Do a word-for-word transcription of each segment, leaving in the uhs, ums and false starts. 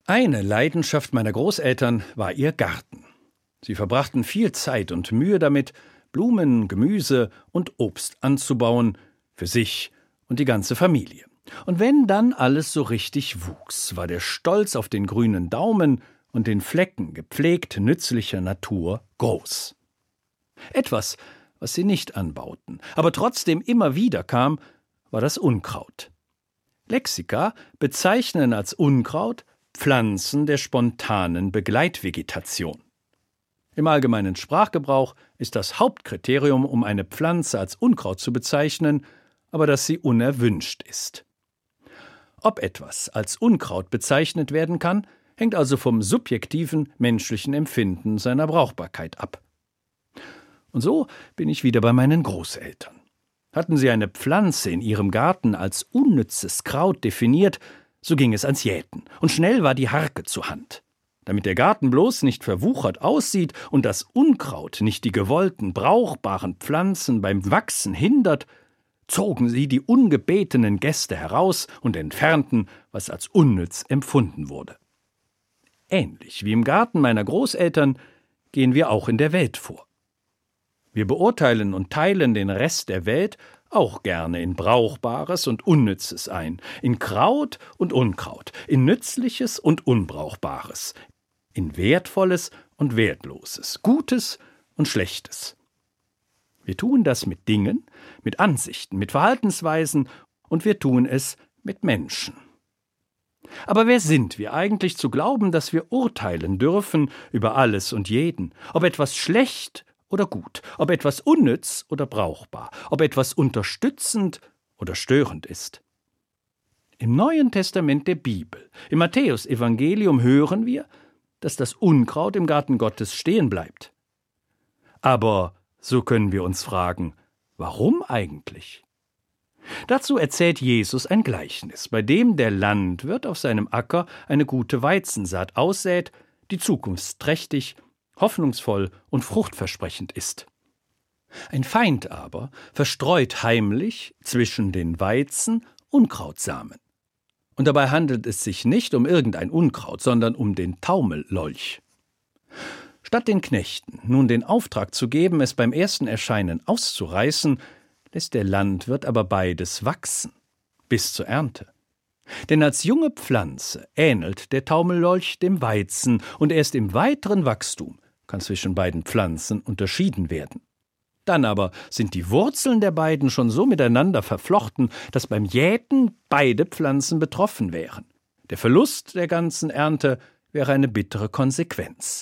Eine Leidenschaft meiner Großeltern war ihr Garten. Sie verbrachten viel Zeit und Mühe damit, Blumen, Gemüse und Obst anzubauen, für sich und die ganze Familie. Und wenn dann alles so richtig wuchs, war der Stolz auf den grünen Daumen und den Flecken gepflegt nützlicher Natur groß. Etwas, was sie nicht anbauten, aber trotzdem immer wieder kam, war das Unkraut. Lexika bezeichnen als Unkraut Pflanzen der spontanen Begleitvegetation. Im allgemeinen Sprachgebrauch ist das Hauptkriterium, um eine Pflanze als Unkraut zu bezeichnen, aber dass sie unerwünscht ist. Ob etwas als Unkraut bezeichnet werden kann, hängt also vom subjektiven menschlichen Empfinden seiner Brauchbarkeit ab. Und so bin ich wieder bei meinen Großeltern. Hatten sie eine Pflanze in ihrem Garten als unnützes Kraut definiert, so ging es ans Jäten, und schnell war die Harke zur Hand. Damit der Garten bloß nicht verwuchert aussieht und das Unkraut nicht die gewollten, brauchbaren Pflanzen beim Wachsen hindert, zogen sie die ungebetenen Gäste heraus und entfernten, was als unnütz empfunden wurde. Ähnlich wie im Garten meiner Großeltern gehen wir auch in der Welt vor. Wir beurteilen und teilen den Rest der Welt auch gerne in Brauchbares und Unnützes ein, in Kraut und Unkraut, in Nützliches und Unbrauchbares, in Wertvolles und Wertloses, Gutes und Schlechtes. Wir tun das mit Dingen, mit Ansichten, mit Verhaltensweisen und wir tun es mit Menschen. Aber wer sind wir eigentlich zu glauben, dass wir urteilen dürfen über alles und jeden, ob etwas schlecht oder gut, ob etwas unnütz oder brauchbar, ob etwas unterstützend oder störend ist? Im Neuen Testament der Bibel, im Matthäusevangelium hören wir, dass das Unkraut im Garten Gottes stehen bleibt. Aber so können wir uns fragen, warum eigentlich? Dazu erzählt Jesus ein Gleichnis, bei dem der Landwirt auf seinem Acker eine gute Weizensaat aussät, die zukunftsträchtig, hoffnungsvoll und fruchtversprechend ist. Ein Feind aber verstreut heimlich zwischen den Weizen Unkrautsamen. Und dabei handelt es sich nicht um irgendein Unkraut, sondern um den Taumellolch. Statt den Knechten nun den Auftrag zu geben, es beim ersten Erscheinen auszureißen, lässt der Landwirt aber beides wachsen, bis zur Ernte. Denn als junge Pflanze ähnelt der Taumellolch dem Weizen, und erst im weiteren Wachstum kann zwischen beiden Pflanzen unterschieden werden. Dann aber sind die Wurzeln der beiden schon so miteinander verflochten, dass beim Jäten beide Pflanzen betroffen wären. Der Verlust der ganzen Ernte wäre eine bittere Konsequenz.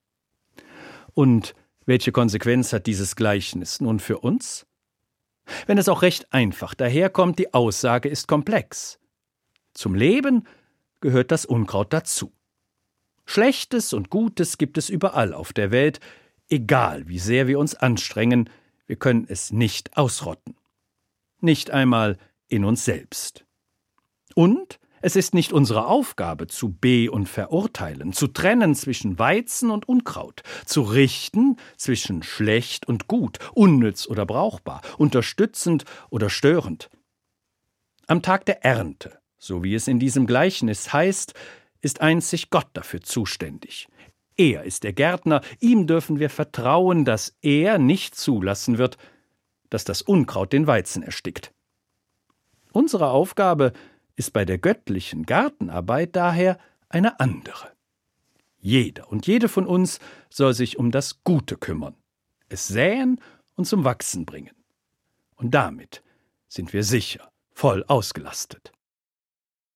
Und welche Konsequenz hat dieses Gleichnis nun für uns? Wenn es auch recht einfach daherkommt, die Aussage ist komplex. Zum Leben gehört das Unkraut dazu. Schlechtes und Gutes gibt es überall auf der Welt, egal wie sehr wir uns anstrengen, wir können es nicht ausrotten. Nicht einmal in uns selbst. Und es ist nicht unsere Aufgabe, zu be- und verurteilen, zu trennen zwischen Weizen und Unkraut, zu richten zwischen schlecht und gut, unnütz oder brauchbar, unterstützend oder störend. Am Tag der Ernte, so wie es in diesem Gleichnis heißt, ist einzig Gott dafür zuständig. Er ist der Gärtner, ihm dürfen wir vertrauen, dass er nicht zulassen wird, dass das Unkraut den Weizen erstickt. Unsere Aufgabe ist bei der göttlichen Gartenarbeit daher eine andere. Jeder und jede von uns soll sich um das Gute kümmern, es säen und zum Wachsen bringen. Und damit sind wir sicher voll ausgelastet.